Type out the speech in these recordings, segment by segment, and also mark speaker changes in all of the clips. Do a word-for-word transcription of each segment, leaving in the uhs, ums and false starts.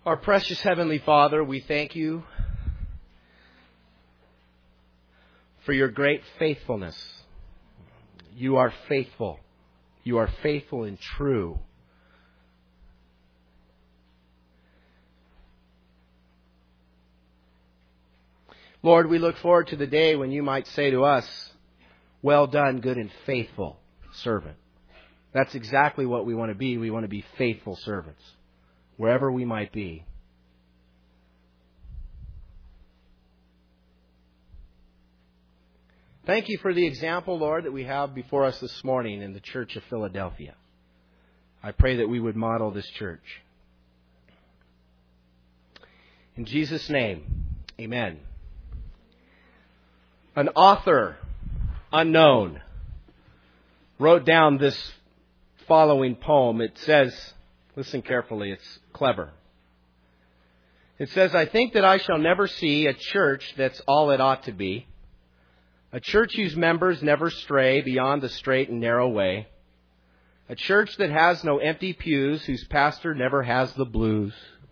Speaker 1: Our precious Heavenly Father, we thank you for your great faithfulness. You are faithful. You are faithful and true. Lord, we look forward to the day when you might say to us, "Well done, good and faithful servant." That's exactly what we want to be. We want to be faithful servants, wherever we might be. Thank you for the example, Lord, that we have before us this morning in the Church of Philadelphia. I pray that we would model this church. In Jesus' name, amen. An author, unknown, wrote down this following poem. It says, listen carefully, it's clever. It says, "I think that I shall never see a church that's all it ought to be. A church whose members never stray beyond the straight and narrow way. A church that has no empty pews, whose pastor never has the blues.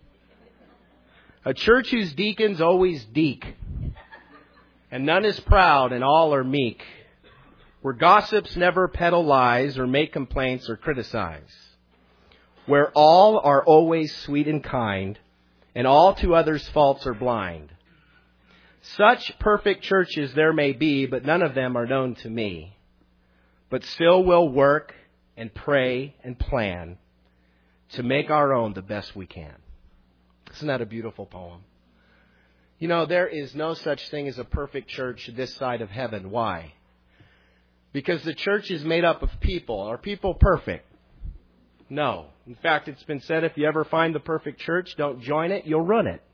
Speaker 1: A church whose deacons always deek, and none is proud and all are meek. Where gossips never peddle lies or make complaints or criticize. Where all are always sweet and kind, and all to others' faults are blind. Such perfect churches there may be, but none of them are known to me. But still we'll work and pray and plan to make our own the best we can." Isn't that a beautiful poem? You know, there is no such thing as a perfect church this side of heaven. Why? Because the church is made up of people. Are people perfect? No. In fact, it's been said, if you ever find the perfect church, don't join it, you'll run it.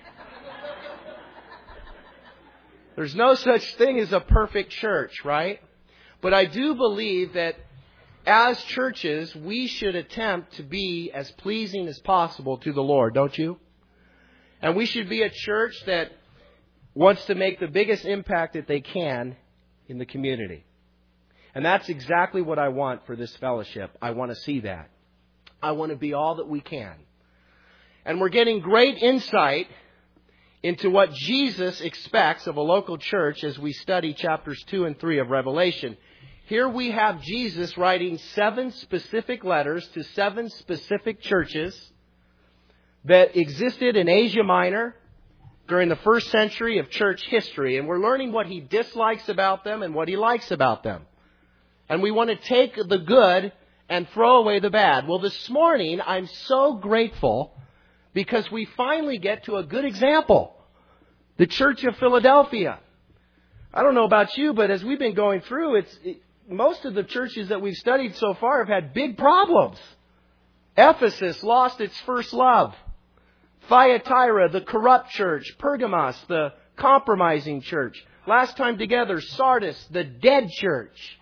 Speaker 1: There's no such thing as a perfect church, right? But I do believe that as churches, we should attempt to be as pleasing as possible to the Lord, don't you? And we should be a church that wants to make the biggest impact that they can in the community. And that's exactly what I want for this fellowship. I want to see that. I want to be all that we can. And we're getting great insight into what Jesus expects of a local church as we study chapters two and three of Revelation. Here we have Jesus writing seven specific letters to seven specific churches that existed in Asia Minor during the first century of church history. And we're learning what he dislikes about them and what he likes about them. And we want to take the good and throw away the bad. Well, this morning, I'm so grateful because we finally get to a good example. The Church of Philadelphia. I don't know about you, but as we've been going through, it's it, most of the churches that we've studied so far have had big problems. Ephesus lost its first love. Thyatira, the corrupt church. Pergamos, the compromising church. Last time together, Sardis, the dead church.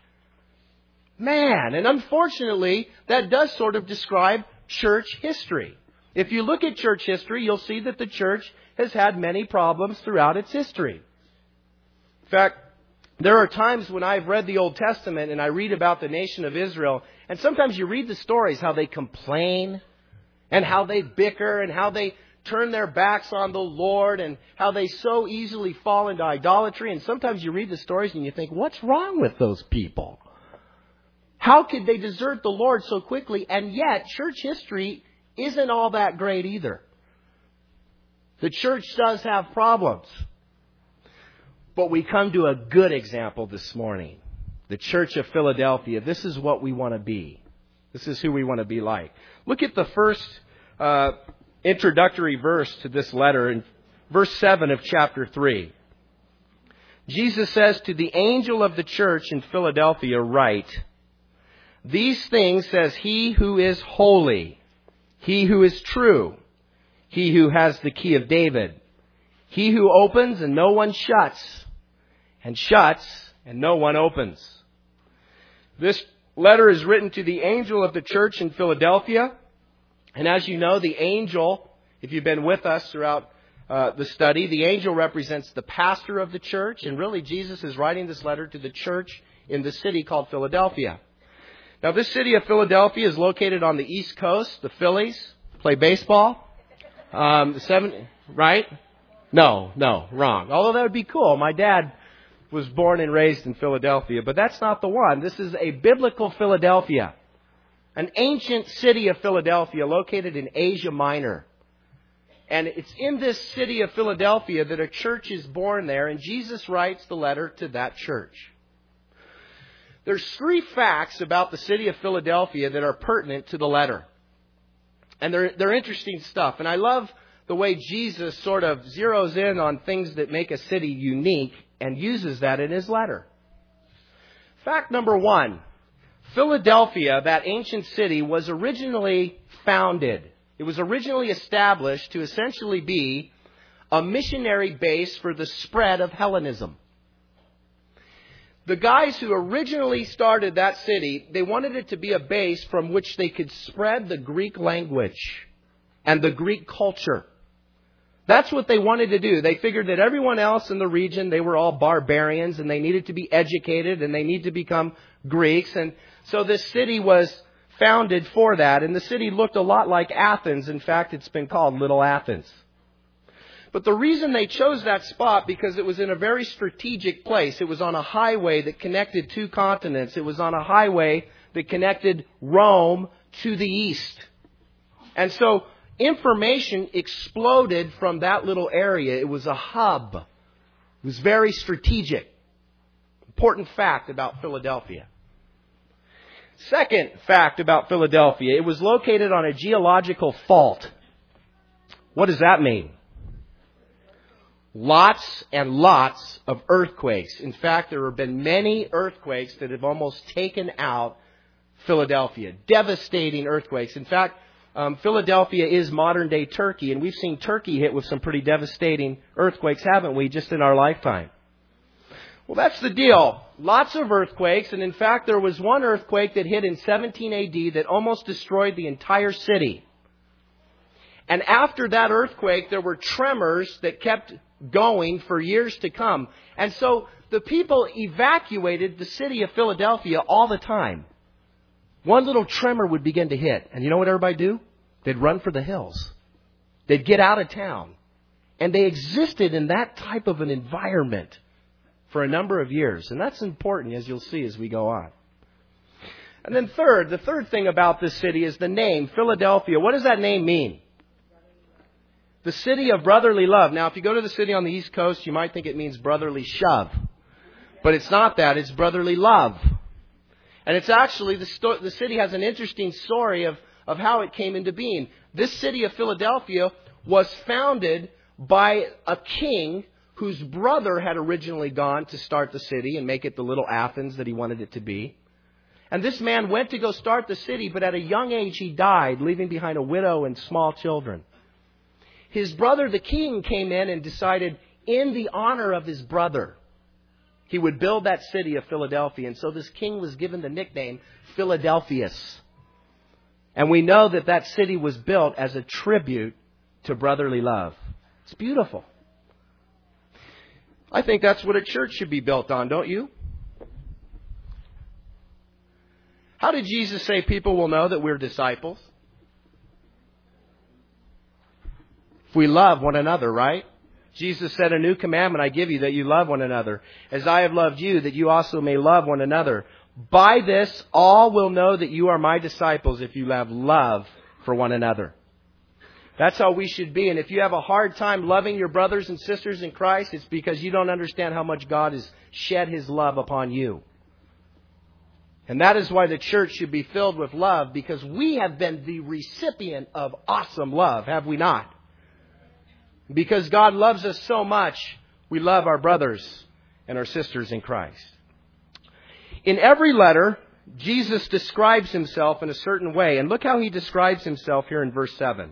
Speaker 1: Man, and unfortunately, that does sort of describe church history. If you look at church history, you'll see that the church has had many problems throughout its history. In fact, there are times when I've read the Old Testament and I read about the nation of Israel, and sometimes you read the stories how they complain and how they bicker and how they turn their backs on the Lord and how they so easily fall into idolatry. And sometimes you read the stories and you think, what's wrong with those people? How could they desert the Lord so quickly? And yet, church history isn't all that great either. The church does have problems. But we come to a good example this morning. The Church of Philadelphia. This is what we want to be. This is who we want to be like. Look at the first uh, introductory verse to this letter in verse seven of chapter three. Jesus says, "To the angel of the church in Philadelphia write, these things says he who is holy, he who is true, he who has the key of David, he who opens and no one shuts, and shuts and no one opens." This letter is written to the angel of the church in Philadelphia. And as you know, the angel, if you've been with us throughout uh, the study, the angel represents the pastor of the church. And really, Jesus is writing this letter to the church in the city called Philadelphia. Now, this city of Philadelphia is located on the East Coast. The Phillies play baseball. Um, seven, right? No, no, wrong. Although that would be cool. My dad was born and raised in Philadelphia, but that's not the one. This is a biblical Philadelphia, an ancient city of Philadelphia located in Asia Minor. And it's in this city of Philadelphia that a church is born there, and Jesus writes the letter to that church. There's three facts about the city of Philadelphia that are pertinent to the letter. And they're, they're interesting stuff. And I love the way Jesus sort of zeroes in on things that make a city unique and uses that in his letter. Fact number one, Philadelphia, that ancient city, was originally founded. It was originally established to essentially be a missionary base for the spread of Hellenism. The guys who originally started that city, they wanted it to be a base from which they could spread the Greek language and the Greek culture. That's what they wanted to do. They figured that everyone else in the region, they were all barbarians and they needed to be educated and they need to become Greeks. And so this city was founded for that. And the city looked a lot like Athens. In fact, it's been called Little Athens. But the reason they chose that spot, because it was in a very strategic place. It was on a highway that connected two continents. It was on a highway that connected Rome to the east. And so information exploded from that little area. It was a hub. It was very strategic. Important fact about Philadelphia. Second fact about Philadelphia, it was located on a geological fault. What does that mean? Lots and lots of earthquakes. In fact, there have been many earthquakes that have almost taken out Philadelphia. Devastating earthquakes. In fact, um, Philadelphia is modern-day Turkey, and we've seen Turkey hit with some pretty devastating earthquakes, haven't we, just in our lifetime? Well, that's the deal. Lots of earthquakes, and in fact, there was one earthquake that hit in seventeen A D that almost destroyed the entire city. And after that earthquake, there were tremors that kept going for years to come. And so the people evacuated the city of Philadelphia all the time. One little tremor would begin to hit. And you know what everybody do? They'd run for the hills. They'd get out of town. And they existed in that type of an environment for a number of years. And that's important, as you'll see as we go on. And then third, the third thing about this city is the name, Philadelphia. What does that name mean? The city of brotherly love. Now, if you go to the city on the East Coast, you might think it means brotherly shove. But it's not that. It's brotherly love. And it's actually, the, sto- the city has an interesting story of, of how it came into being. This city of Philadelphia was founded by a king whose brother had originally gone to start the city and make it the little Athens that he wanted it to be. And this man went to go start the city, but at a young age he died, leaving behind a widow and small children. His brother, the king, came in and decided, in the honor of his brother, he would build that city of Philadelphia. And so this king was given the nickname Philadelphus. And we know that that city was built as a tribute to brotherly love. It's beautiful. I think that's what a church should be built on, don't you? How did Jesus say people will know that we're disciples? If we love one another, right? Jesus said, a new commandment I give you, that you love one another. As I have loved you, that you also may love one another. By this, all will know that you are my disciples if you have love for one another. That's how we should be. And if you have a hard time loving your brothers and sisters in Christ, it's because you don't understand how much God has shed His love upon you. And that is why the church should be filled with love, because we have been the recipient of awesome love, have we not? Because God loves us so much, we love our brothers and our sisters in Christ. In every letter, Jesus describes Himself in a certain way. And look how He describes Himself here in verse seven.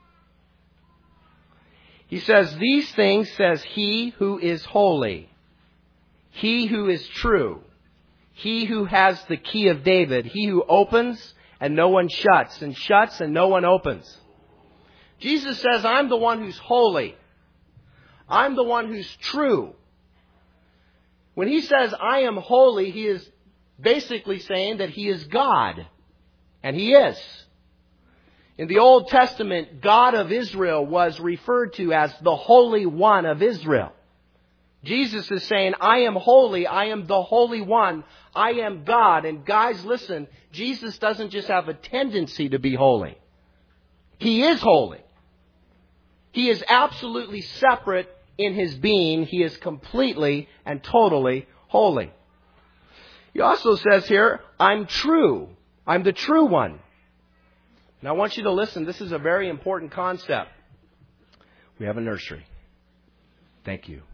Speaker 1: He says, these things says He who is holy, He who is true, He who has the key of David, He who opens and no one shuts, and shuts and no one opens. Jesus says, I'm the one who's holy. I'm the one who's true. When He says, I am holy, He is basically saying that He is God. And He is. In the Old Testament, God of Israel was referred to as the Holy One of Israel. Jesus is saying, I am holy, I am the Holy One, I am God. And guys, listen, Jesus doesn't just have a tendency to be holy. He is holy. He is absolutely separate in His being. He is completely and totally holy. He also says here, I'm true. I'm the true one. And I want you to listen. This is a very important concept. We have a nursery. Thank you.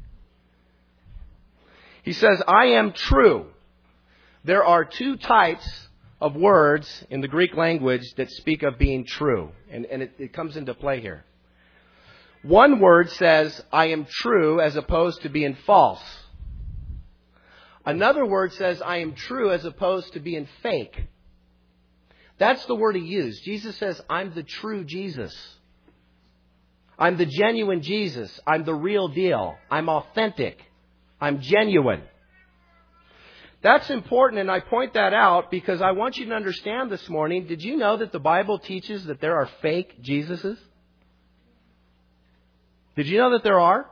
Speaker 1: He says, I am true. There are two types of words in the Greek language that speak of being true. And, and it, it comes into play here. One word says, I am true, as opposed to being false. Another word says, I am true, as opposed to being fake. That's the word He used. Jesus says, I'm the true Jesus. I'm the genuine Jesus. I'm the real deal. I'm authentic. I'm genuine. That's important, and I point that out because I want you to understand this morning, did you know that the Bible teaches that there are fake Jesuses? Did you know that there are?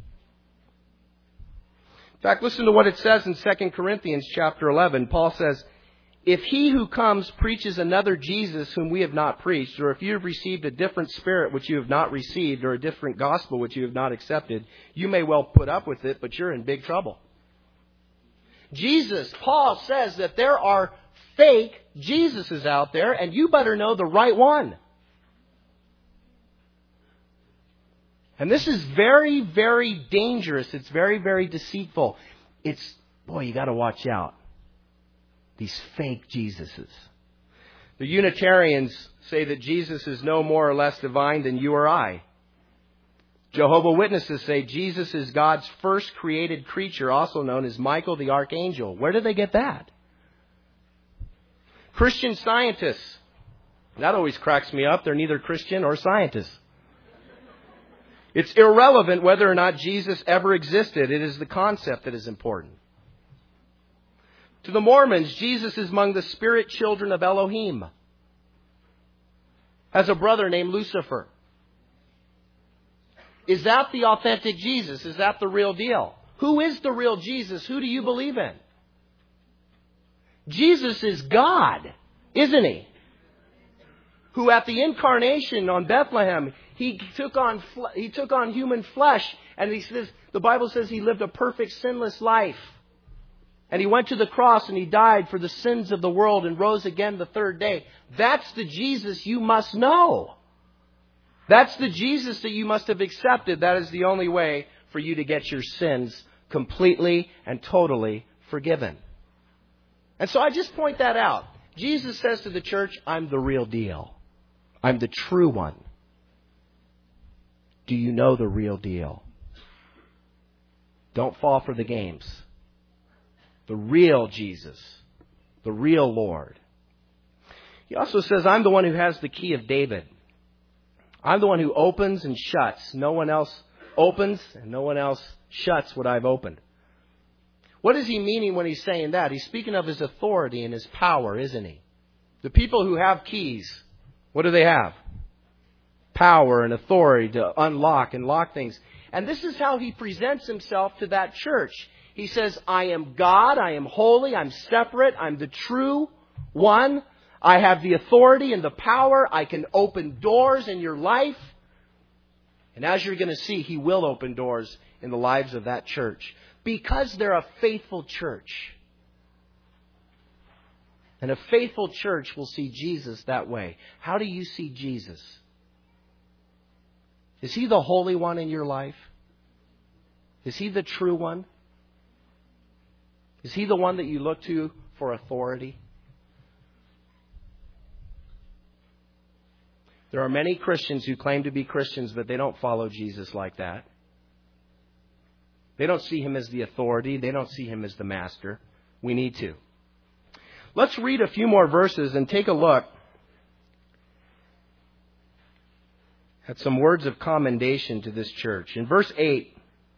Speaker 1: In fact, listen to what it says in Second Corinthians chapter eleven. Paul says, if he who comes preaches another Jesus whom we have not preached, or if you have received a different spirit which you have not received, or a different gospel which you have not accepted, you may well put up with it, but you're in big trouble. Jesus, Paul says that there are fake Jesuses out there, and you better know the right one. And this is very, very dangerous. It's very, very deceitful. It's, boy, you got to watch out. These fake Jesuses. The Unitarians say that Jesus is no more or less divine than you or I. Jehovah's Witnesses say Jesus is God's first created creature, also known as Michael the Archangel. Where did they get that? Christian Scientists. That always cracks me up. They're neither Christian or scientists. It's irrelevant whether or not Jesus ever existed. It is the concept that is important. To the Mormons, Jesus is among the spirit children of Elohim. Has a brother named Lucifer. Is that the authentic Jesus? Is that the real deal? Who is the real Jesus? Who do you believe in? Jesus is God, isn't He? Who at the incarnation on Bethlehem, He took on He took on human flesh, and He says the Bible says He lived a perfect sinless life. And He went to the cross and He died for the sins of the world and rose again the third day. That's the Jesus you must know. That's the Jesus that you must have accepted. That is the only way for you to get your sins completely and totally forgiven. And so I just point that out. Jesus says to the church, I'm the real deal. I'm the true one. Do you know the real deal? Don't fall for the games. The real Jesus. The real Lord. He also says, I'm the one who has the key of David. I'm the one who opens and shuts. No one else opens and no one else shuts what I've opened. What is He meaning when He's saying that? He's speaking of His authority and His power, isn't He? The people who have keys, what do they have? Power and authority to unlock and lock things. And this is how He presents Himself to that church. He says, I am God, I am holy, I'm separate, I'm the true one. I have the authority and the power. I can open doors in your life. And as you're going to see, He will open doors in the lives of that church. Because they're a faithful church. And a faithful church will see Jesus that way. How do you see Jesus? Is He the Holy One in your life? Is He the true one? Is He the one that you look to for authority? There are many Christians who claim to be Christians, but they don't follow Jesus like that. They don't see Him as the authority. They don't see Him as the master. We need to. Let's read a few more verses and take a look at some words of commendation to this church. In verse eight,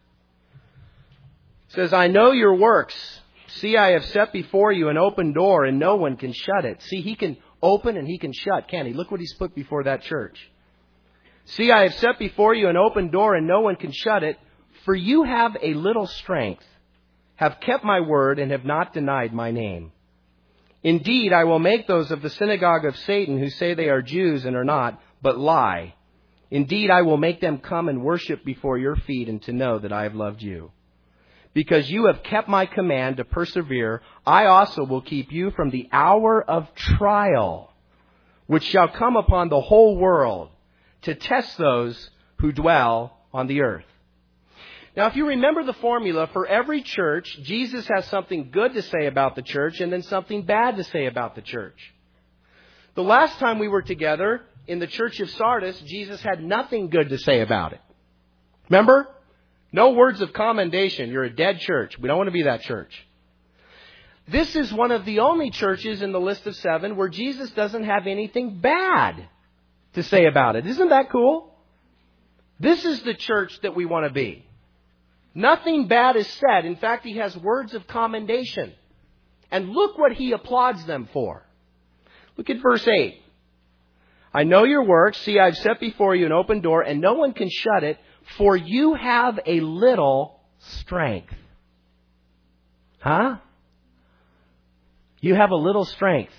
Speaker 1: it says, I know your works. See, I have set before you an open door, and no one can shut it. See, He can open and He can shut, can't He? Look what He's put before that church. See, I have set before you an open door, and no one can shut it. For you have a little strength, have kept my word, and have not denied my name. Indeed, I will make those of the synagogue of Satan who say they are Jews and are not, but lie. Indeed, I will make them come and worship before your feet, and to know that I have loved you. Because you have kept my command to persevere, I also will keep you from the hour of trial, which shall come upon the whole world, to test those who dwell on the earth. Now, if you remember the formula, for every church, Jesus has something good to say about the church and then something bad to say about the church. The last time we were together in the church of Sardis, Jesus had nothing good to say about it. Remember? No words of commendation. You're a dead church. We don't want to be that church. This is one of the only churches in the list of seven where Jesus doesn't have anything bad to say about it. Isn't that cool? This is the church that we want to be. Nothing bad is said. In fact, He has words of commendation. And look what He applauds them for. Look at verse eight. I know your works. See, I've set before you an open door, and no one can shut it, for you have a little strength. Huh? You have a little strength.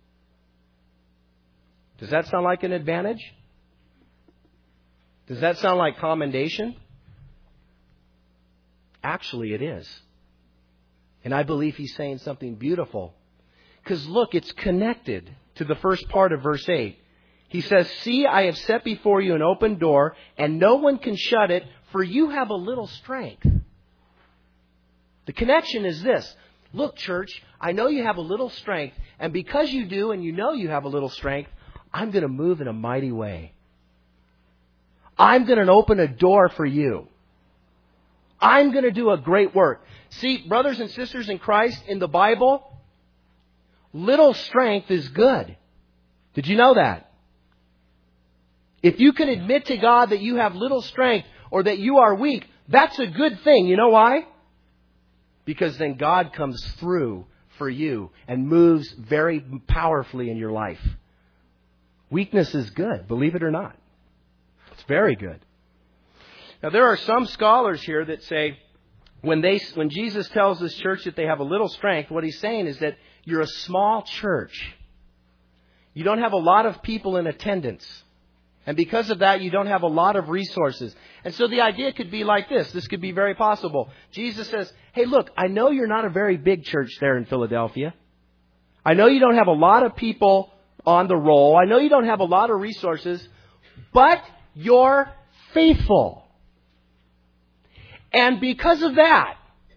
Speaker 1: Does that sound like an advantage? Does that sound like commendation? Actually, it is. And I believe He's saying something beautiful. Because look, it's connected to the first part of verse eight. He says, see, I have set before you an open door, and no one can shut it, for you have a little strength. The connection is this. Look, church, I know you have a little strength, and because you do, and you know you have a little strength, I'm going to move in a mighty way. I'm going to open a door for you. I'm going to do a great work. See, brothers and sisters in Christ, in the Bible, little strength is good. Did you know that? If you can admit to God that you have little strength or that you are weak, that's a good thing. You know why? Because then God comes through for you and moves very powerfully in your life. Weakness is good, believe it or not. It's very good. Now, there are some scholars here that say when they when Jesus tells this church that they have a little strength, what He's saying is that you're a small church. You don't have a lot of people in attendance. And because of that, you don't have a lot of resources. And so the idea could be like this. This could be very possible. Jesus says, hey, look, I know you're not a very big church there in Philadelphia. I know you don't have a lot of people on the roll. I know you don't have a lot of resources, but you're faithful. And because of that,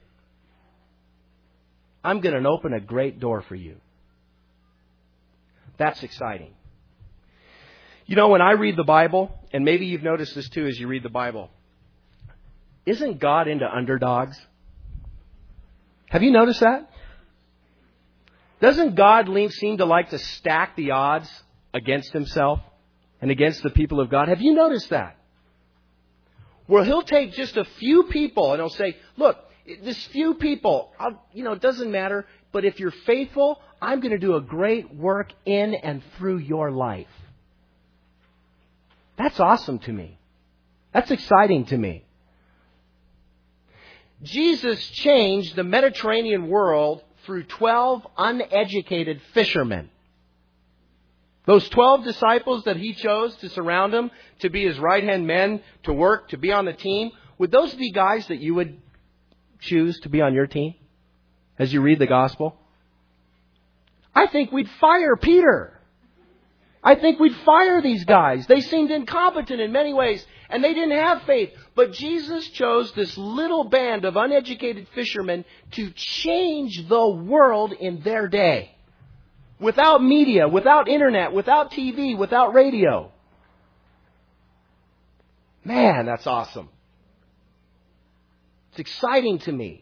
Speaker 1: I'm going to open a great door for you. That's exciting. You know, when I read the Bible, and maybe you've noticed this too as you read the Bible, isn't God into underdogs? Have you noticed that? Doesn't God seem to like to stack the odds against Himself and against the people of God? Have you noticed that? Where He'll take just a few people and He'll say, look, this few people, I'll, you know, it doesn't matter, but if you're faithful, I'm going to do a great work in and through your life. That's awesome to me. That's exciting to me. Jesus changed the Mediterranean world through twelve uneducated fishermen. Those twelve disciples that He chose to surround Him, to be His right-hand men, to work, to be on the team, would those be guys that you would choose to be on your team as you read the gospel? I think we'd fire Peter. I think we'd fire these guys. They seemed incompetent in many ways, and they didn't have faith. But Jesus chose this little band of uneducated fishermen to change the world in their day. Without media, without internet, without T V, without radio. Man, that's awesome. It's exciting to me.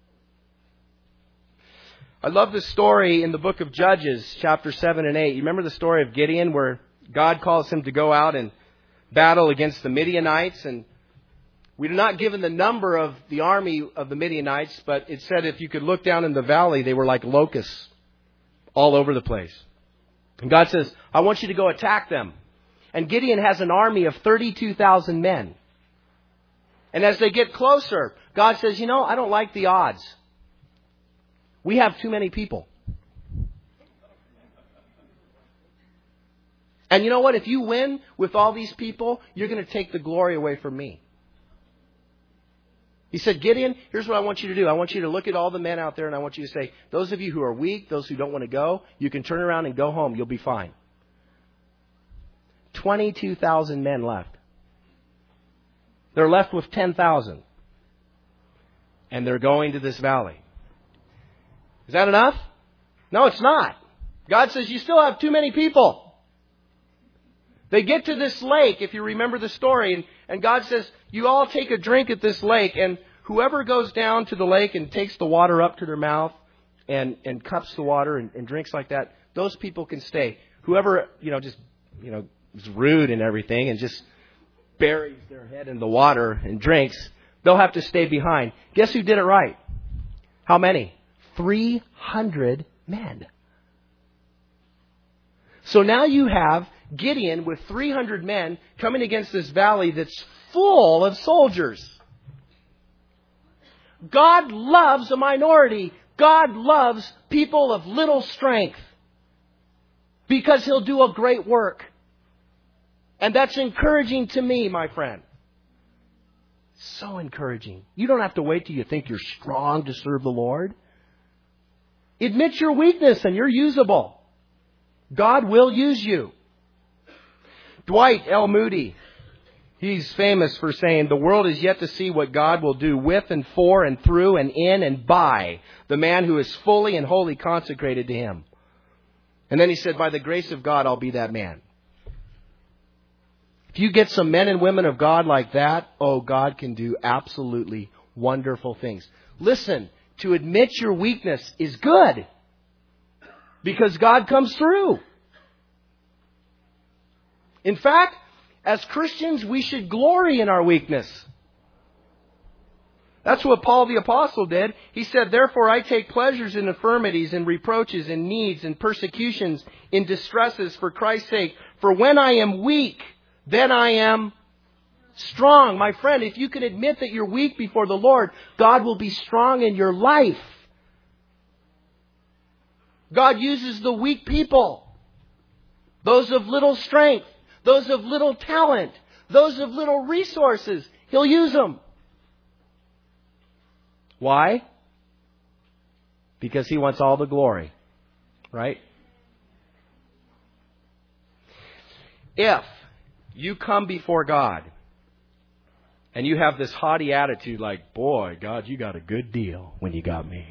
Speaker 1: I love this story in the book of Judges, chapter seven and eight. You remember the story of Gideon where God calls him to go out and battle against the Midianites? And we're not given the number of the army of the Midianites, but it said if you could look down in the valley, they were like locusts all over the place. And God says, I want you to go attack them. And Gideon has an army of thirty-two thousand men. And as they get closer, God says, you know, I don't like the odds. We have too many people. And you know what? If you win with all these people, you're going to take the glory away from me. He said, Gideon, here's what I want you to do. I want you to look at all the men out there and I want you to say, those of you who are weak, those who don't want to go, you can turn around and go home. You'll be fine. twenty-two thousand men left. They're left with ten thousand. And they're going to this valley. Is that enough? No, it's not. God says, you still have too many people. They get to this lake, if you remember the story, and, and God says, you all take a drink at this lake, and whoever goes down to the lake and takes the water up to their mouth and, and cups the water and, and drinks like that, those people can stay. Whoever, you know, just, you know, is rude and everything and just buries their head in the water and drinks, they'll have to stay behind. Guess who did it right? How many? three hundred men. So now you have Gideon with three hundred men coming against this valley that's full of soldiers. God loves a minority. God loves people of little strength because He'll do a great work. And that's encouraging to me, my friend. So encouraging. You don't have to wait till you think you're strong to serve the Lord. Admit your weakness and you're usable. God will use you. Dwight L. Moody, he's famous for saying, the world is yet to see what God will do with and for and through and in and by the man who is fully and wholly consecrated to Him. And then he said, by the grace of God, I'll be that man. If you get some men and women of God like that, oh, God can do absolutely wonderful things. Listen, to admit your weakness is good because God comes through. In fact, as Christians, we should glory in our weakness. That's what Paul the Apostle did. He said, therefore I take pleasures in infirmities and reproaches and needs and persecutions, in distresses for Christ's sake. For when I am weak, then I am strong. My friend, if you can admit that you're weak before the Lord, God will be strong in your life. God uses the weak people, those of little strength, those of little talent, those of little resources. He'll use them. Why? Because He wants all the glory, right? If you come before God and you have this haughty attitude like, boy, God, you got a good deal when you got me.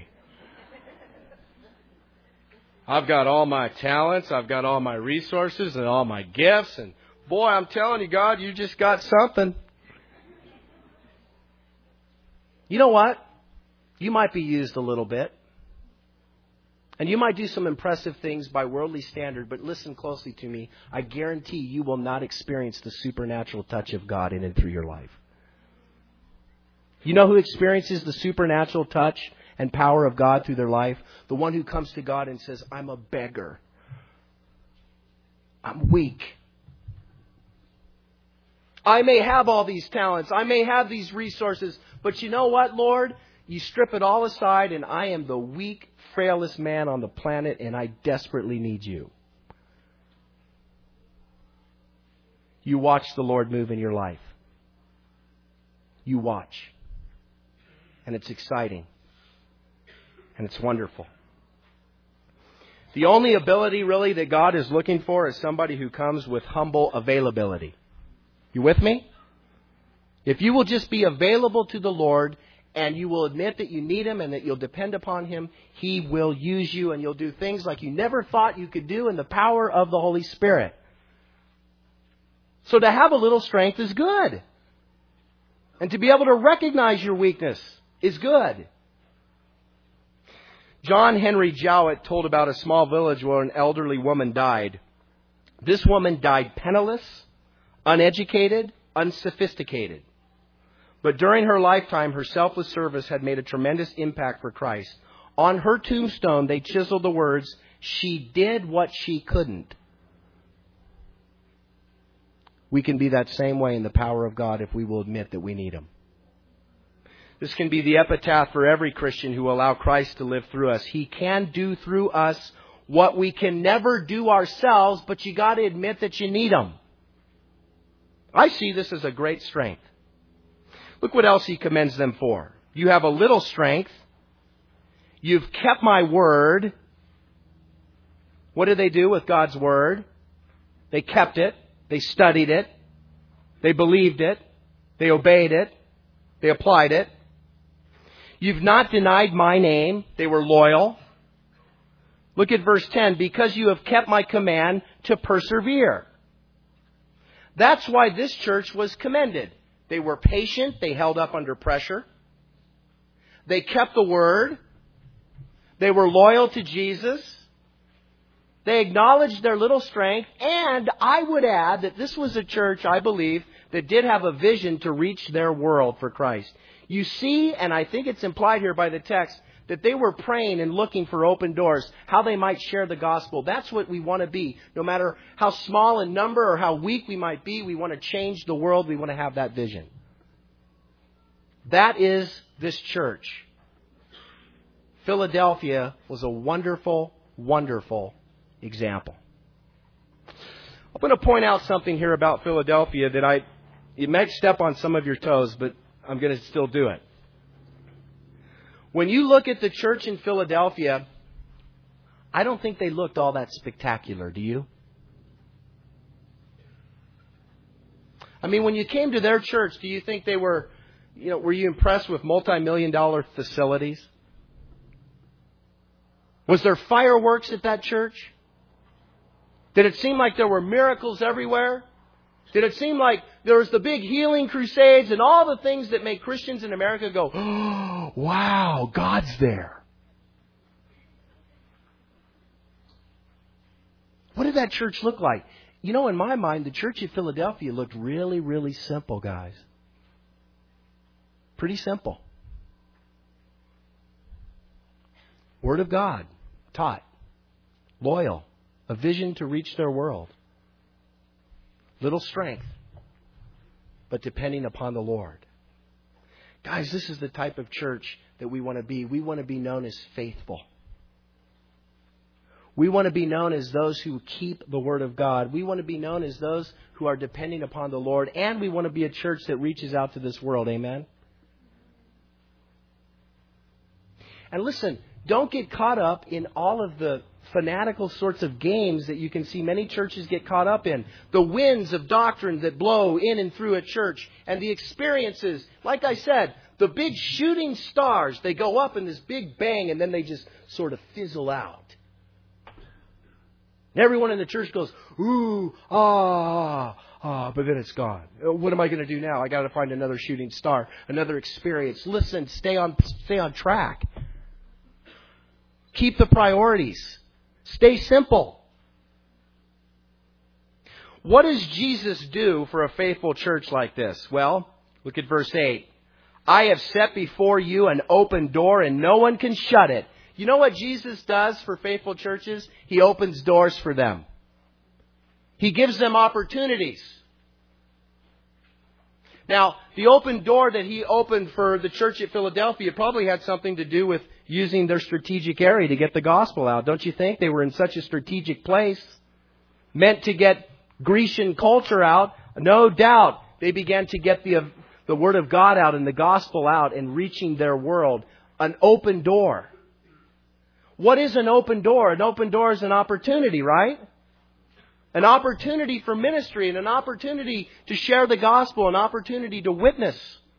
Speaker 1: I've got all my talents, I've got all my resources and all my gifts, and boy, I'm telling you, God, you just got something. You know what? You might be used a little bit. And you might do some impressive things by worldly standard, but listen closely to me. I guarantee you will not experience the supernatural touch of God in and through your life. You know who experiences the supernatural touch and power of God through their life? The one who comes to God and says, I'm a beggar. I'm weak. I may have all these talents. I may have these resources. But you know what, Lord? You strip it all aside and I am the weak, frailest man on the planet and I desperately need you. You watch the Lord move in your life. You watch. And it's exciting. And it's wonderful. The only ability really that God is looking for is somebody who comes with humble availability. You with me? If you will just be available to the Lord and you will admit that you need Him and that you'll depend upon Him, He will use you and you'll do things like you never thought you could do in the power of the Holy Spirit. So to have a little strength is good. And to be able to recognize your weakness is good. John Henry Jowett told about a small village where an elderly woman died. This woman died penniless, uneducated, unsophisticated. But during her lifetime, her selfless service had made a tremendous impact for Christ. On her tombstone, they chiseled the words, She did what she couldn't. We can be that same way in the power of God if we will admit that we need Him. This can be the epitaph for every Christian who will allow Christ to live through us. He can do through us what we can never do ourselves, but you got to admit that you need Him. I see this as a great strength. Look what else He commends them for. You have a little strength. You've kept my word. What did they do with God's word? They kept it. They studied it. They believed it. They obeyed it. They applied it. You've not denied my name. They were loyal. Look at verse ten. Because you have kept my command to persevere. That's why this church was commended. They were patient. They held up under pressure. They kept the word. They were loyal to Jesus. They acknowledged their little strength. And I would add that this was a church, I believe, that did have a vision to reach their world for Christ. You see, and I think it's implied here by the text, that they were praying and looking for open doors, how they might share the gospel. That's what we want to be. No matter how small in number or how weak we might be, we want to change the world. We want to have that vision. That is this church. Philadelphia was a wonderful, wonderful example. I'm going to point out something here about Philadelphia that I, it might step on some of your toes, but I'm going to still do it. When you look at the church in Philadelphia, I don't think they looked all that spectacular, do you? I mean, when you came to their church, do you think they were, you know, were you impressed with multi-million dollar facilities? Was there fireworks at that church? Did it seem like there were miracles everywhere? Did it seem like there was the big healing crusades and all the things that make Christians in America go, oh, wow, God's there? What did that church look like? You know, in my mind, the church in Philadelphia looked really, really simple, guys. Pretty simple. Word of God, taught, loyal, a vision to reach their world. Little strength, but depending upon the Lord. Guys, this is the type of church that we want to be. We want to be known as faithful. We want to be known as those who keep the Word of God. We want to be known as those who are depending upon the Lord. And we want to be a church that reaches out to this world. Amen? And listen, don't get caught up in all of the fanatical sorts of games that you can see many churches get caught up in. The winds of doctrine that blow in and through a church, and the experiences, like I said, the big shooting stars, they go up in this big bang and then they just sort of fizzle out. And everyone in the church goes, ooh, ah, ah, but then it's gone. What am I going to do now? I got to find another shooting star, another experience. Listen, stay on, stay on track. Keep the priorities. Stay simple. What does Jesus do for a faithful church like this? Well, look at verse eight. I have set before you an open door and no one can shut it. You know what Jesus does for faithful churches? He opens doors for them. He gives them opportunities. Now, the open door that He opened for the church at Philadelphia probably had something to do with using their strategic area to get the gospel out. Don't you think? They were in such a strategic place, meant to get Grecian culture out. No doubt they began to get the, the Word of God out and the gospel out and reaching their world. An open door. What is an open door? An open door is an opportunity, right? An opportunity for ministry and an opportunity to share the gospel, an opportunity to witness.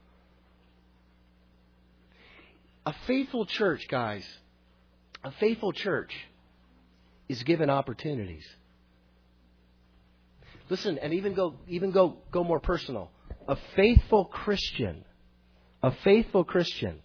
Speaker 1: A faithful church, guys, a faithful church is given opportunities. Listen, and even go even go go more personal. A faithful Christian, a faithful Christian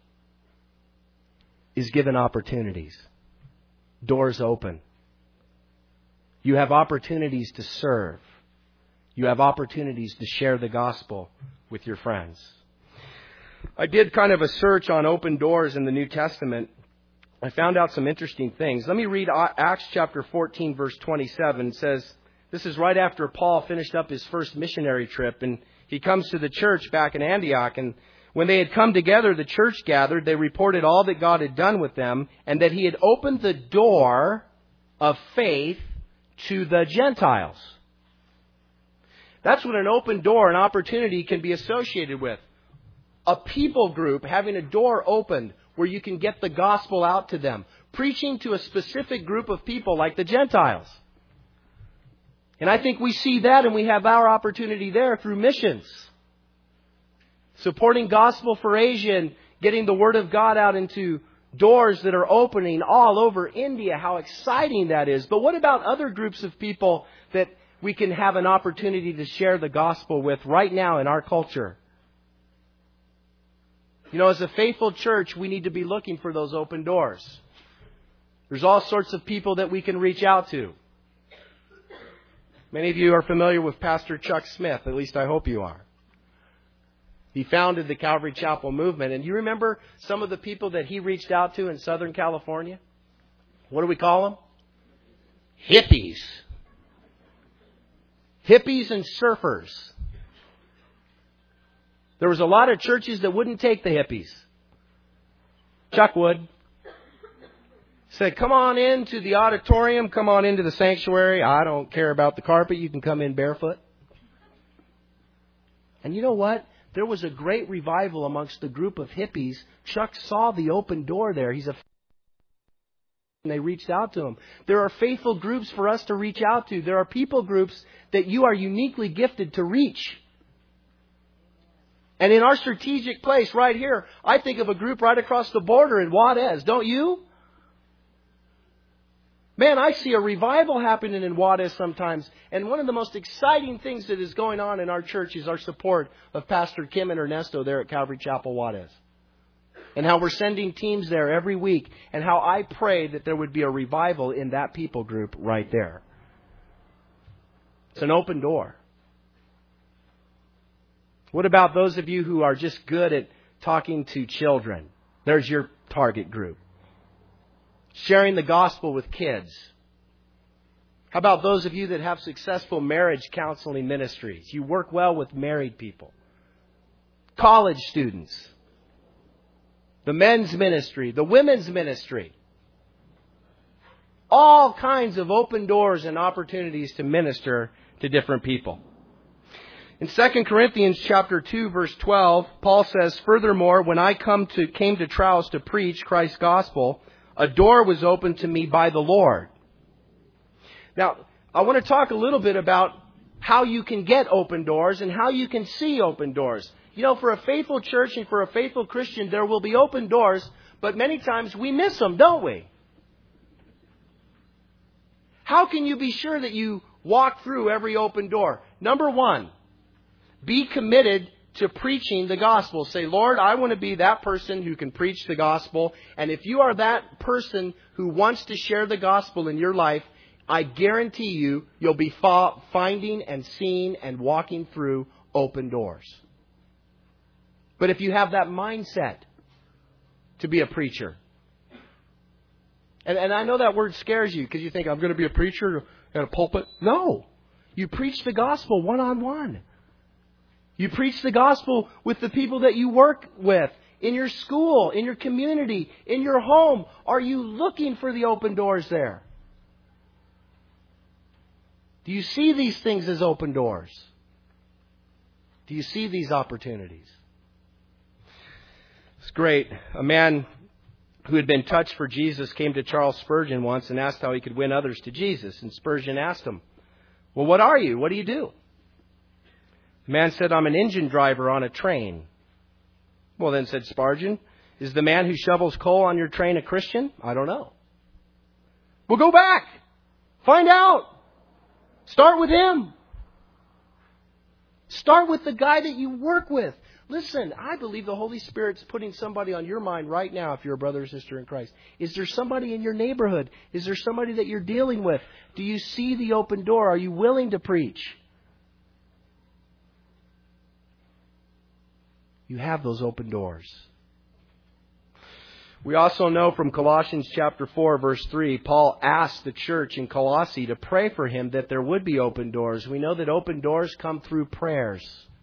Speaker 1: is given opportunities. Doors open. You have opportunities to serve. You have opportunities to share the gospel with your friends. I did kind of a search on open doors in the New Testament. I found out some interesting things. Let me read Acts chapter fourteen, verse twenty-seven. It says, this is right after Paul finished up his first missionary trip, and he comes to the church back in Antioch. And when they had come together, the church gathered. They reported all that God had done with them, and that He had opened the door of faith to the Gentiles. That's what an open door, an opportunity, can be associated with. A people group having a door opened where you can get the gospel out to them. Preaching to a specific group of people like the Gentiles. And I think we see that, and we have our opportunity there through missions. Supporting Gospel for Asia and getting the Word of God out into doors that are opening all over India. How exciting that is. But what about other groups of people that we can have an opportunity to share the gospel with right now in our culture? You know, as a faithful church, we need to be looking for those open doors. There's all sorts of people that we can reach out to. Many of you are familiar with Pastor Chuck Smith. At least I hope you are. He founded the Calvary Chapel movement. And you remember some of the people that he reached out to in Southern California? What do we call them? Hippies. Hippies and surfers. There was a lot of churches that wouldn't take the hippies. Chuck would. Said, come on into the auditorium, come on into the sanctuary. I don't care about the carpet. You can come in barefoot. And you know what? There was a great revival amongst the group of hippies. Chuck saw the open door there. He's a and they reached out to him. There are faithful groups for us to reach out to. There are people groups that you are uniquely gifted to reach. And in our strategic place right here, I think of a group right across the border in Juarez. Don't you? Man, I see a revival happening in Juarez sometimes. And one of the most exciting things that is going on in our church is our support of Pastor Kim and Ernesto there at Calvary Chapel, Juarez. And how we're sending teams there every week. And how I pray that there would be a revival in that people group right there. It's an open door. What about those of you who are just good at talking to children? There's your target group. Sharing the gospel with kids. How about those of you that have successful marriage counseling ministries? You work well with married people. College students. The men's ministry. The women's ministry. All kinds of open doors and opportunities to minister to different people. In Second Corinthians chapter two, verse twelve, Paul says, furthermore, when I come to came to Troas to preach Christ's gospel, a door was opened to me by the Lord. Now, I want to talk a little bit about how you can get open doors and how you can see open doors. You know, for a faithful church and for a faithful Christian, there will be open doors, but many times we miss them, don't we? How can you be sure that you walk through every open door? Number one, be committed to preaching the gospel. Say, Lord, I want to be that person who can preach the gospel. And if you are that person who wants to share the gospel in your life, I guarantee you, you'll be fa- finding and seeing and walking through open doors. But if you have that mindset to be a preacher, and, and I know that word scares you because you think, I'm going to be a preacher at a pulpit. No. You preach the gospel one-on-one. You preach the gospel with the people that you work with, in your school, in your community, in your home. Are you looking for the open doors there? Do you see these things as open doors? Do you see these opportunities? It's great. A man who had been touched for Jesus came to Charles Spurgeon once and asked how he could win others to Jesus. And Spurgeon asked him, well, what are you? What do you do? The man said, I'm an engine driver on a train. Well, then, said Spurgeon, is the man who shovels coal on your train a Christian? I don't know. Well, go back. Find out. Start with him. Start with the guy that you work with. Listen, I believe the Holy Spirit's putting somebody on your mind right now if you're a brother or sister in Christ. Is there somebody in your neighborhood? Is there somebody that you're dealing with? Do you see the open door? Are you willing to preach? You have those open doors. We also know from Colossians chapter four, verse three, Paul asked the church in Colossae to pray for him that there would be open doors. We know that open doors come through prayers.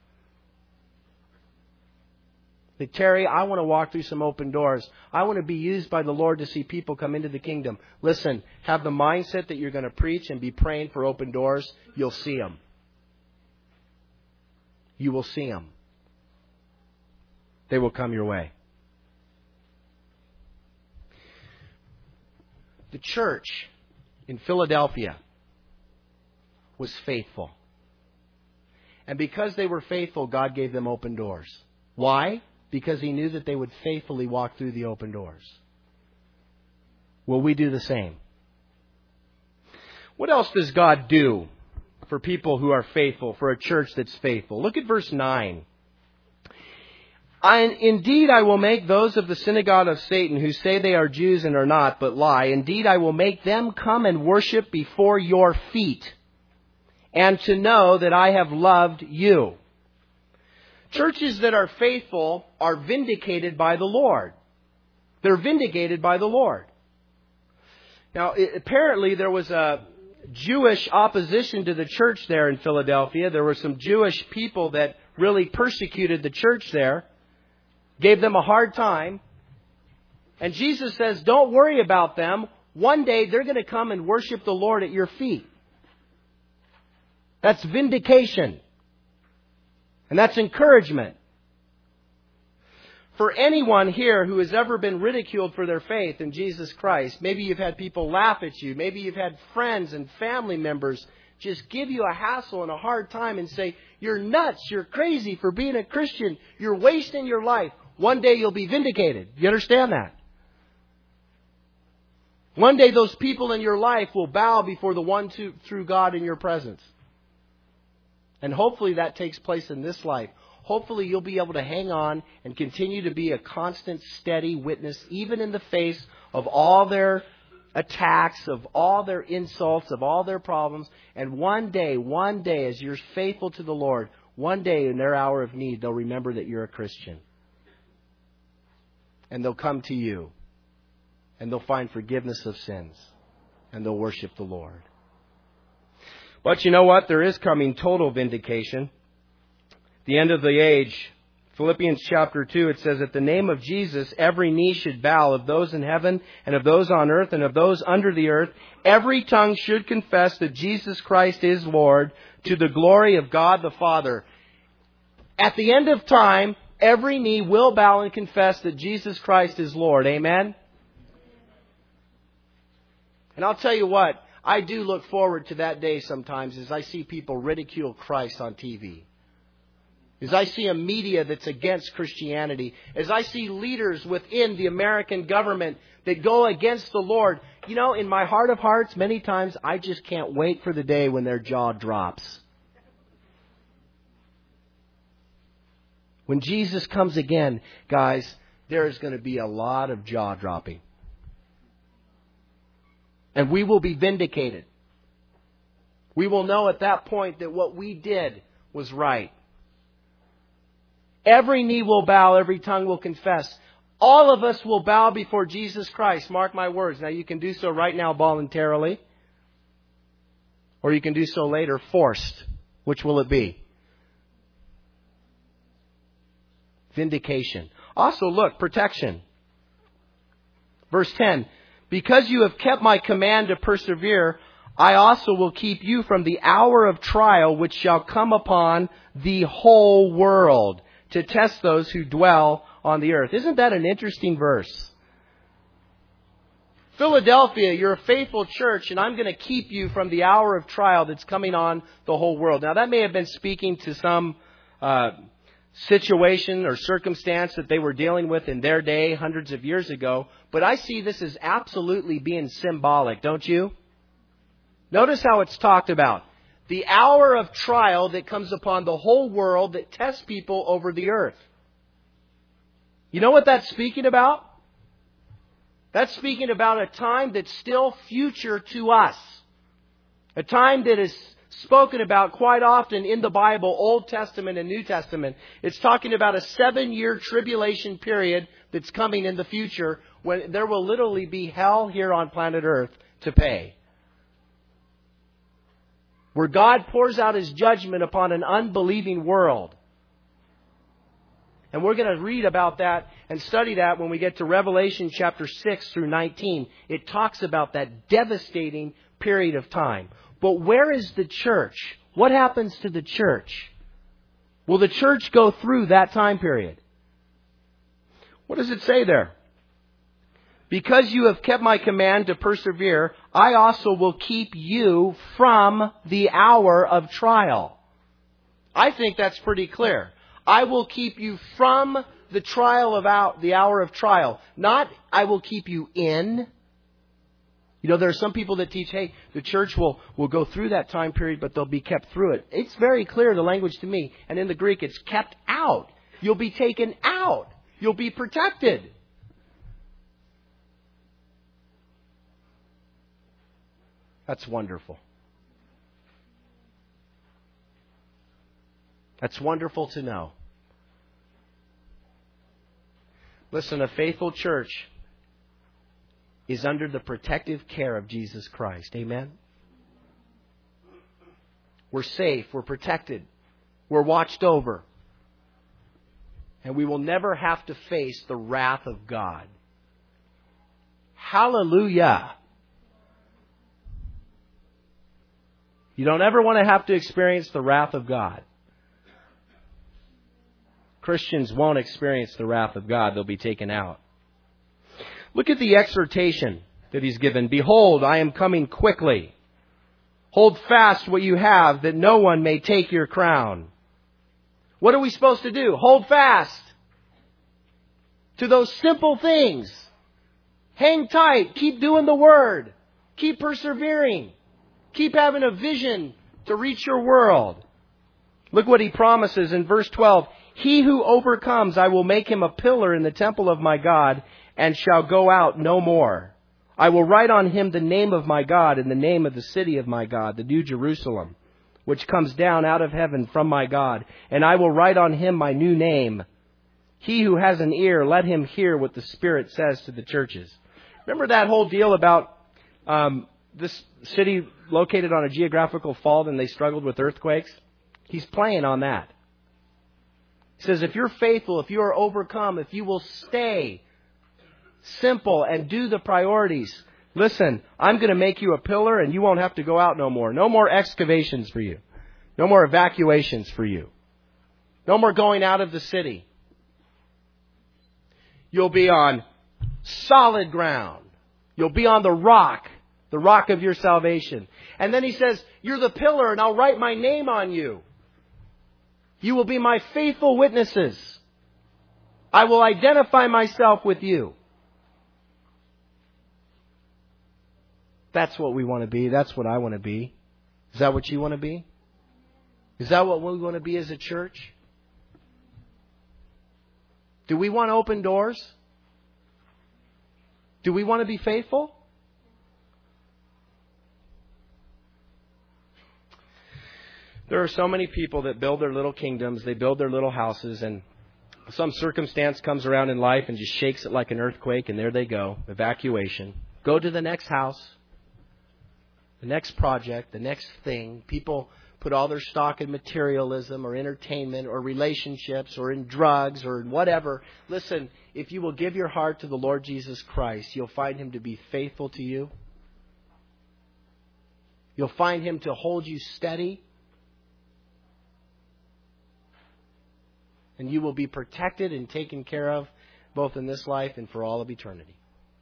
Speaker 1: That, Terry, I want to walk through some open doors. I want to be used by the Lord to see people come into the kingdom. Listen, have the mindset that you're going to preach and be praying for open doors. You'll see them. You will see them. They will come your way. The church in Philadelphia was faithful. And because they were faithful, God gave them open doors. Why? Because He knew that they would faithfully walk through the open doors. Will we do the same? What else does God do for people who are faithful, for a church that's faithful? Look at verse nine. I, indeed, I will make those of the synagogue of Satan who say they are Jews and are not, but lie. Indeed, I will make them come and worship before your feet, and to know that I have loved you. Churches that are faithful are vindicated by the Lord. They're vindicated by the Lord. Now, it, apparently there was a Jewish opposition to the church there in Philadelphia. There were some Jewish people that really persecuted the church there. Gave them a hard time. And Jesus says, don't worry about them. One day they're going to come and worship the Lord at your feet. That's vindication. And that's encouragement. For anyone here who has ever been ridiculed for their faith in Jesus Christ, maybe you've had people laugh at you. Maybe you've had friends and family members just give you a hassle and a hard time and say, you're nuts, you're crazy for being a Christian, you're wasting your life. One day you'll be vindicated. You understand that? One day those people in your life will bow before the one to, through God in your presence. And hopefully that takes place in this life. Hopefully you'll be able to hang on and continue to be a constant, steady witness, even in the face of all their attacks, of all their insults, of all their problems. And one day, one day, as you're faithful to the Lord, one day in their hour of need, they'll remember that you're a Christian. And they'll come to you. And they'll find forgiveness of sins. And they'll worship the Lord. But you know what? There is coming total vindication. The end of the age, Philippians chapter two, it says, at the name of Jesus, every knee should bow, of those in heaven and of those on earth and of those under the earth. Every tongue should confess that Jesus Christ is Lord, to the glory of God the Father. At the end of time, every knee will bow and confess that Jesus Christ is Lord. Amen? And I'll tell you what, I do look forward to that day sometimes as I see people ridicule Christ on T V. As I see a media that's against Christianity. As I see leaders within the American government that go against the Lord. You know, in my heart of hearts, many times I just can't wait for the day when their jaw drops. When Jesus comes again, guys, there is going to be a lot of jaw dropping. And we will be vindicated. We will know at that point that what we did was right. Every knee will bow, every tongue will confess. All of us will bow before Jesus Christ. Mark my words. Now you can do so right now voluntarily. Or you can do so later forced. Which will it be? Vindication. Also, look, protection. Verse ten. Because you have kept my command to persevere, I also will keep you from the hour of trial which shall come upon the whole world, to test those who dwell on the earth. Isn't that an interesting verse? Philadelphia, you're a faithful church, and I'm going to keep you from the hour of trial that's coming on the whole world. Now, that may have been speaking to some uh, situation or circumstance that they were dealing with in their day hundreds of years ago, but I see this as absolutely being symbolic, don't you? Notice how it's talked about. The hour of trial that comes upon the whole world that tests people over the earth. You know what that's speaking about? That's speaking about a time that's still future to us. A time that is spoken about quite often in the Bible, Old Testament and New Testament. It's talking about a seven-year tribulation period that's coming in the future when there will literally be hell here on planet Earth to pay. Where God pours out His judgment upon an unbelieving world. And we're going to read about that and study that when we get to Revelation chapter six through nineteen. It talks about that devastating period of time. But where is the church? What happens to the church? Will the church go through that time period? What does it say there? Because you have kept my command to persevere, I also will keep you from the hour of trial. I think that's pretty clear. I will keep you from the trial of out, the hour of trial. Not I will keep you in. You know, there are some people that teach, hey, the church will, will go through that time period, but they'll be kept through it. It's very clear, the language to me. And in the Greek, it's kept out. You'll be taken out. You'll be protected. That's wonderful. That's wonderful to know. Listen, a faithful church is under the protective care of Jesus Christ. Amen? We're safe. We're protected. We're watched over. And we will never have to face the wrath of God. Hallelujah. You don't ever want to have to experience the wrath of God. Christians won't experience the wrath of God. They'll be taken out. Look at the exhortation that He's given. Behold, I am coming quickly. Hold fast what you have, that no one may take your crown. What are we supposed to do? Hold fast to those simple things. Hang tight. Keep doing the Word. Keep persevering. Keep having a vision to reach your world. Look what He promises in verse twelve. He who overcomes, I will make him a pillar in the temple of my God, and shall go out no more. I will write on him the name of my God and the name of the city of my God, the New Jerusalem, which comes down out of heaven from my God. And I will write on him my new name. He who has an ear, let him hear what the Spirit says to the churches. Remember that whole deal about um, this city located on a geographical fault and they struggled with earthquakes? He's playing on that. He says, if you're faithful, if you are overcome, if you will stay simple and do the priorities, listen, I'm going to make you a pillar and you won't have to go out no more. No more excavations for you. No more evacuations for you. No more going out of the city. You'll be on solid ground. You'll be on the rock, the rock of your salvation. And then He says, you're the pillar and I'll write my name on you. You will be my faithful witnesses. I will identify myself with you. That's what we want to be. That's what I want to be. Is that what you want to be? Is that what we want to be as a church? Do we want open doors? Do we want to be faithful? There are so many people that build their little kingdoms, they build their little houses, and some circumstance comes around in life and just shakes it like an earthquake, and there they go, evacuation. Go to the next house, the next project, the next thing. People put all their stock in materialism or entertainment or relationships or in drugs or in whatever. Listen, if you will give your heart to the Lord Jesus Christ, you'll find Him to be faithful to you. You'll find Him to hold you steady. And you will be protected and taken care of both in this life and for all of eternity.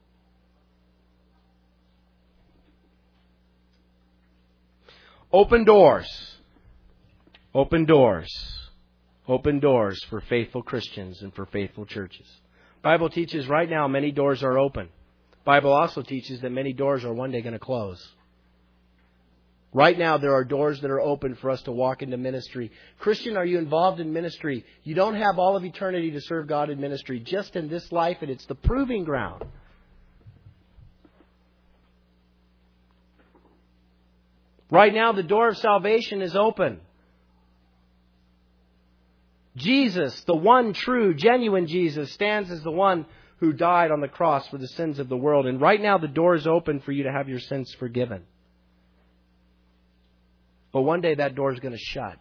Speaker 1: Open doors. Open doors. Open doors for faithful Christians and for faithful churches. Bible teaches right now many doors are open. Bible also teaches that many doors are one day going to close. Right now, there are doors that are open for us to walk into ministry. Christian, are you involved in ministry? You don't have all of eternity to serve God in ministry, just in this life, and it's the proving ground. Right now, the door of salvation is open. Jesus, the one true, genuine Jesus, stands as the one who died on the cross for the sins of the world. And right now the door is open for you to have your sins forgiven. But one day that door is going to shut.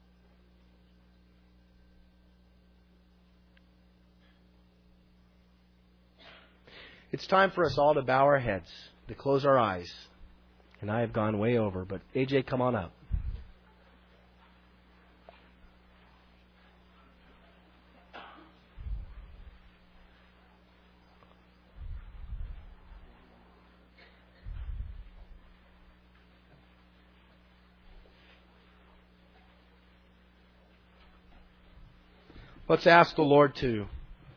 Speaker 1: It's time for us all to bow our heads, to close our eyes. And I have gone way over, but A J, come on up. Let's ask the Lord to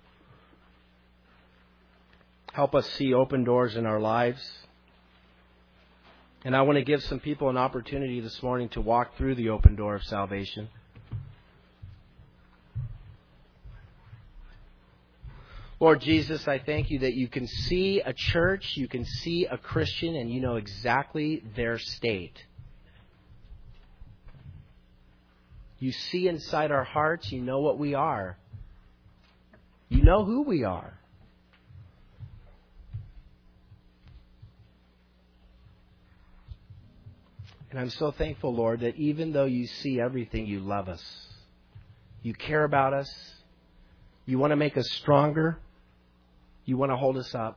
Speaker 1: help us see open doors in our lives. And I want to give some people an opportunity this morning to walk through the open door of salvation. Lord Jesus, I thank you that you can see a church, you can see a Christian, and you know exactly their state. You see inside our hearts, you know what we are. You know who we are. And I'm so thankful, Lord, that even though you see everything, you love us. You care about us. You want to make us stronger. You want to hold us up.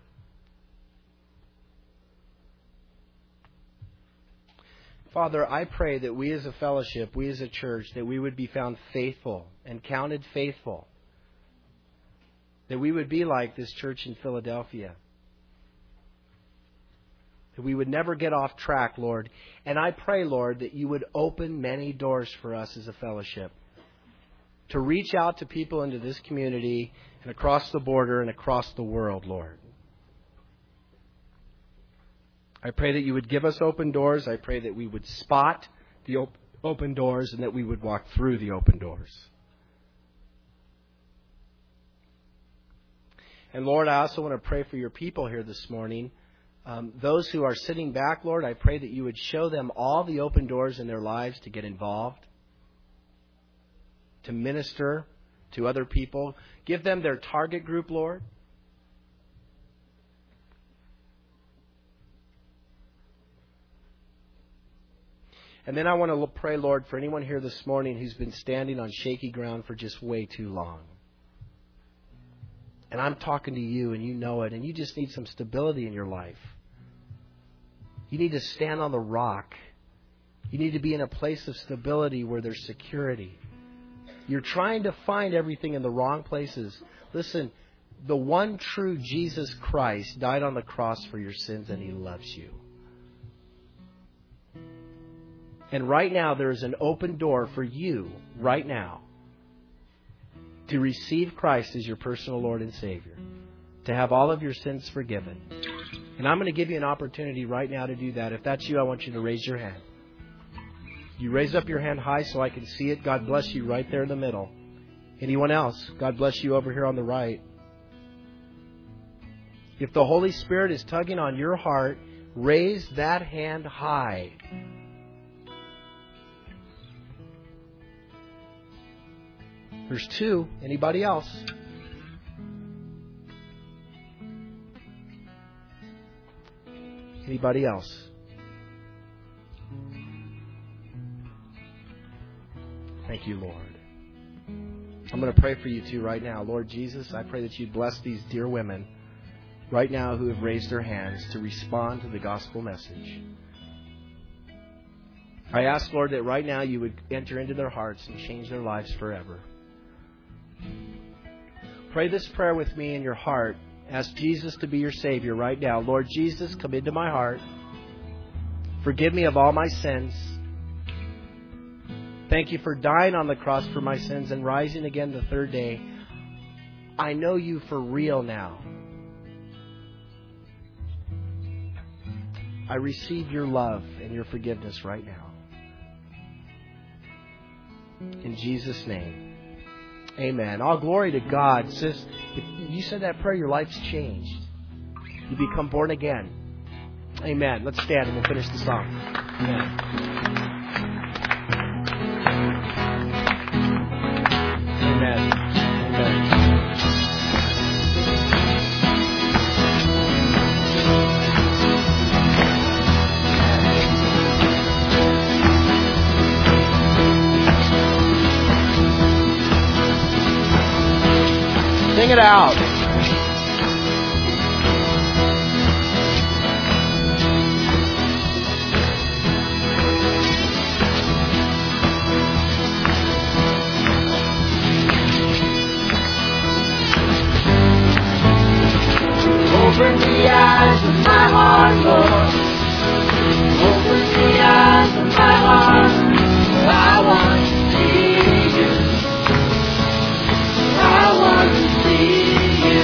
Speaker 1: Father, I pray that we as a fellowship, we as a church, that we would be found faithful and counted faithful. That we would be like this church in Philadelphia. That we would never get off track, Lord. And I pray, Lord, that you would open many doors for us as a fellowship. To reach out to people into this community and across the border and across the world, Lord. I pray that you would give us open doors. I pray that we would spot the op- open doors and that we would walk through the open doors. And Lord, I also want to pray for your people here this morning. Um, those who are sitting back, Lord, I pray that you would show them all the open doors in their lives to get involved, to minister to other people. Give them their target group, Lord. And then I want to pray, Lord, for anyone here this morning who's been standing on shaky ground for just way too long. And I'm talking to you, and you know it, and you just need some stability in your life. You need to stand on the rock. You need to be in a place of stability where there's security. You're trying to find everything in the wrong places. Listen, the one true Jesus Christ died on the cross for your sins, and He loves you. And right now, there is an open door for you, right now, to receive Christ as your personal Lord and Savior, to have all of your sins forgiven. And I'm going to give you an opportunity right now to do that. If that's you, I want you to raise your hand. You raise up your hand high so I can see it. God bless you right there in the middle. Anyone else? God bless you over here on the right. If the Holy Spirit is tugging on your heart, raise that hand high. There's two. Anybody else? Anybody else? Thank you, Lord. I'm going to pray for you two right now. Lord Jesus, I pray that you bless these dear women right now who have raised their hands to respond to the gospel message. I ask, Lord, that right now you would enter into their hearts and change their lives forever. Pray this prayer with me in your heart. Ask Jesus to be your Savior right now. Lord Jesus, come into my heart. Forgive me of all my sins. Thank you for dying on the cross for my sins and rising again the third day. I know you for real now. I receive your love and your forgiveness right now. In Jesus' name. Amen. All glory to God. Sis, if you said that prayer, your life's changed. You become born again. Amen. Let's stand and we'll finish the song. Amen. Amen. Amen. Sing it out.
Speaker 2: Open the eyes of my heart, Lord. Open the eyes of my heart. I want to see you. I want to see you.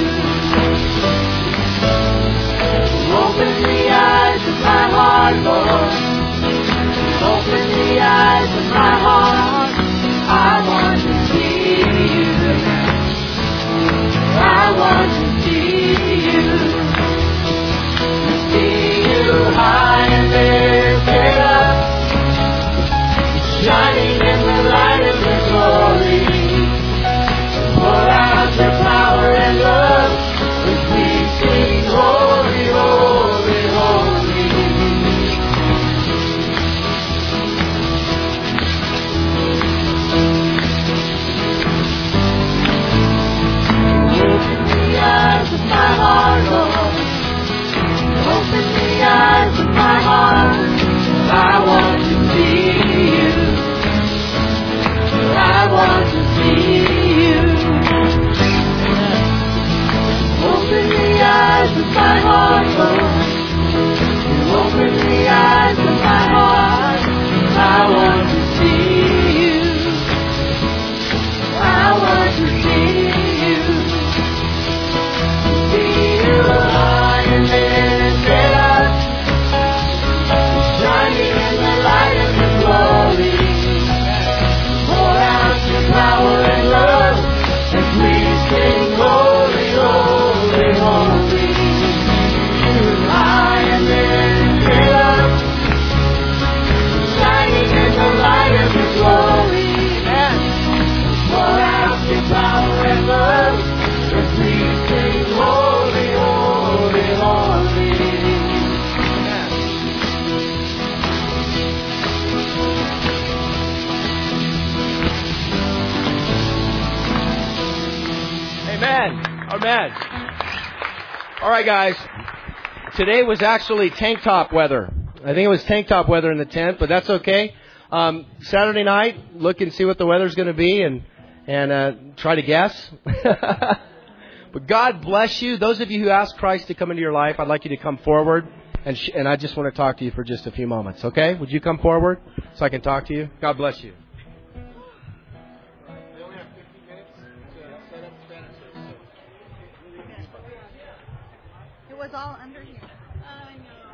Speaker 2: Open the eyes of my heart, Lord. Open the eyes of my heart. I want to see you. I want to see you. High and lifted up, shining in the light of your glory. Pour out your power and love as we sing, holy, holy, holy. Open the eyes of my heart, Lord. Open the eyes of my heart. I want to see you. I want to see you. Open the eyes of my heart, Lord. Open the eyes of my heart. I want to see you. I want to see you. See you high and lifted up, shining in the light of your glory. Pour out your power and love as we sing, holy, holy, holy. High and lifted up, shining in the light of your glory. Pour out your power and love as we sing, holy, holy, holy.
Speaker 1: Amen. Amen. All right, guys. Today was actually tank top weather. I think it was tank top weather in the tent, but that's okay. Um, Saturday night, look and see what the weather's going to be, and and uh, try to guess. But God bless you. Those of you who ask Christ to come into your life, I'd like you to come forward, and sh- and I just want to talk to you for just a few moments. Okay? Would you come forward so I can talk to you? God bless you.
Speaker 3: It was all under here. I know.